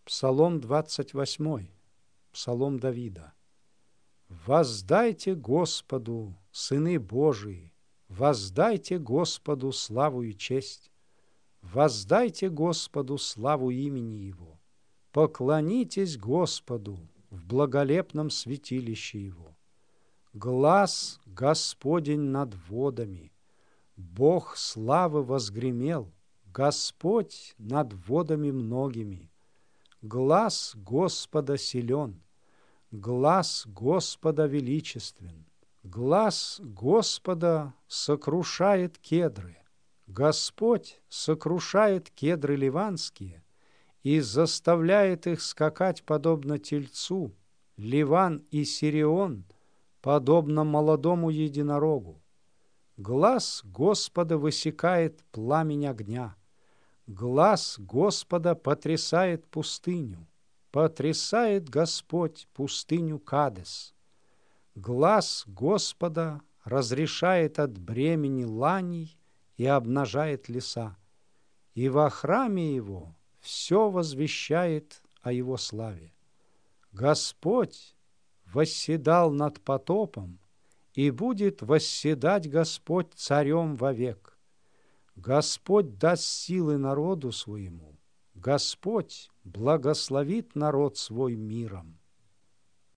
Псалом 28, Псалом Давида. «Воздайте Господу, сыны Божии, воздайте Господу славу и честь, воздайте Господу славу имени Его, поклонитесь Господу в благолепном святилище Его. Глас Господень над водами, Бог славы возгремел, Господь над водами многими. Глас Господа силен, глас Господа величествен, глас Господа сокрушает кедры. Господь сокрушает кедры ливанские и заставляет их скакать подобно тельцу, Ливан и Сирион подобно молодому единорогу. Глас Господа высекает пламень огня, глас Господа потрясает пустыню, потрясает Господь пустыню Кадес. Глас Господа разрешает от бремени ланей и обнажает леса, и во храме Его все возвещает о Его славе. Господь восседал над потопом, и будет восседать Господь царем вовек. Господь даст силы народу своему, Господь благословит народ свой миром.